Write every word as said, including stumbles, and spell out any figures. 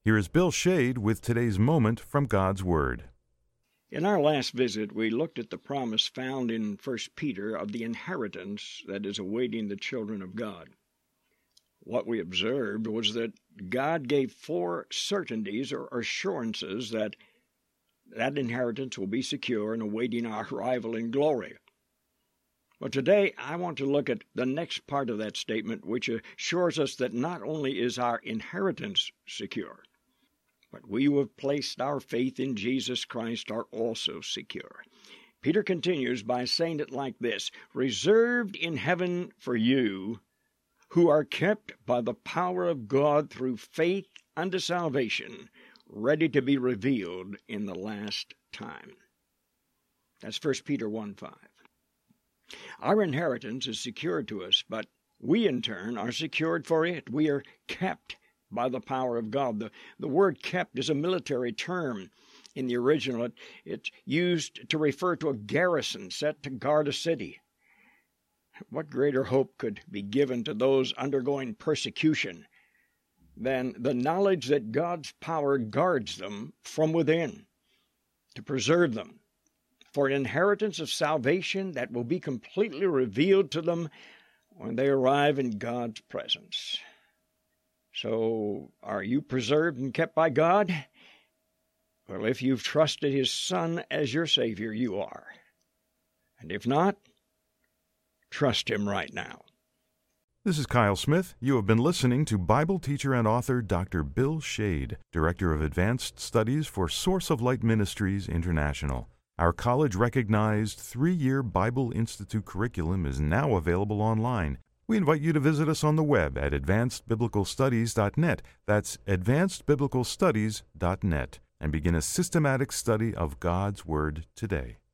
Here is Bill Shade with today's moment from God's Word. In our last visit, we looked at the promise found in First Peter of the inheritance that is awaiting the children of God. What we observed was that God gave four certainties or assurances that that inheritance will be secure and awaiting our arrival in glory. But today, I want to look at the next part of that statement, which assures us that not only is our inheritance secure, but we who have placed our faith in Jesus Christ are also secure. Peter continues by saying it like this: reserved in heaven for you, who are kept by the power of God through faith unto salvation, ready to be revealed in the last time. That's First Peter one five. Our inheritance is secured to us, but we in turn are secured for it. We are kept by the power of God. The, the word kept is a military term. In the original, it, it's used to refer to a garrison set to guard a city. What greater hope could be given to those undergoing persecution than the knowledge that God's power guards them from within to preserve them for an inheritance of salvation that will be completely revealed to them when they arrive in God's presence? So, are you preserved and kept by God? Well, if you've trusted His Son as your Savior, you are. And if not, trust Him right now. This is Kyle Smith. You have been listening to Bible teacher and author Doctor Bill Shade, Director of Advanced Studies for Source of Light Ministries International. Our college-recognized three-year Bible Institute curriculum is now available online. We invite you to visit us on the web at advanced biblical studies dot net. That's advanced biblical studies dot net, and begin a systematic study of God's Word today.